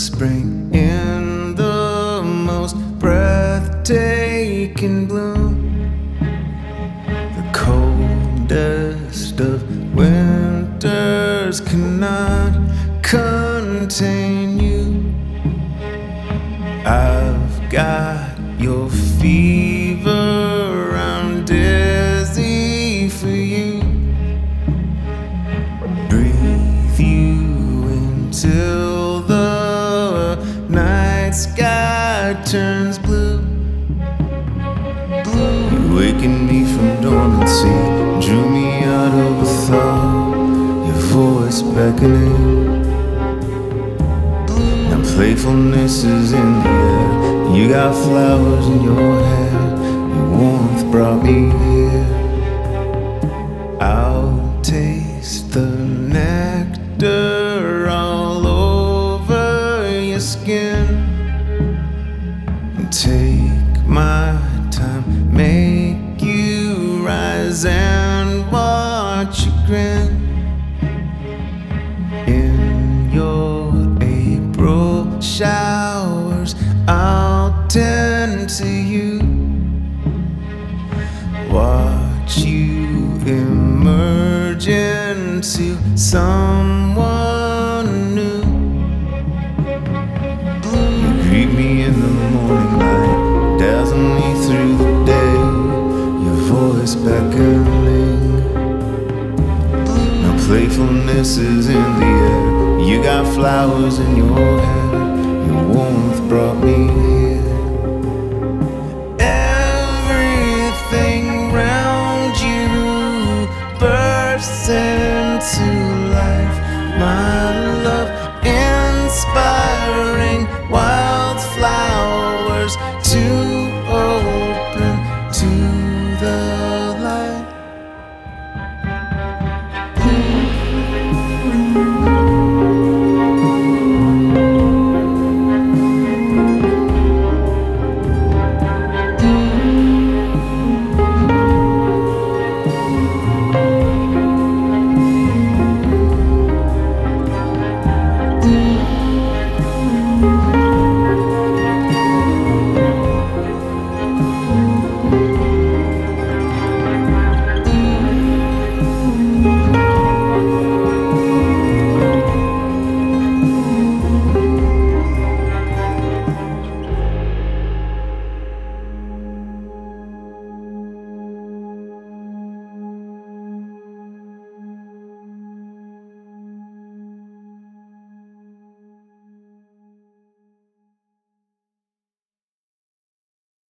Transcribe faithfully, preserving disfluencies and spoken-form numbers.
spring in the most breathtaking bloom. The coldest of winters cannot contain you. I've got your fever, I'm dizzy for you. Breathe you in till the night sky turns blue. Blue. You wakened me from dormancy, drew me out of a thought, your voice beckoning. Now playfulness is in the air, you got flowers in your hair, your warmth brought me here. I'll taste the nectar all over your skin and take my time, make you rise and watch you grin. In your April showers I'll tend to you, watch you emerge into someone new. You greet me in the morning light, dazzle me through the day, your voice beckoning. Now playfulness is in the air, you got flowers in your hair, your warmth brought me here.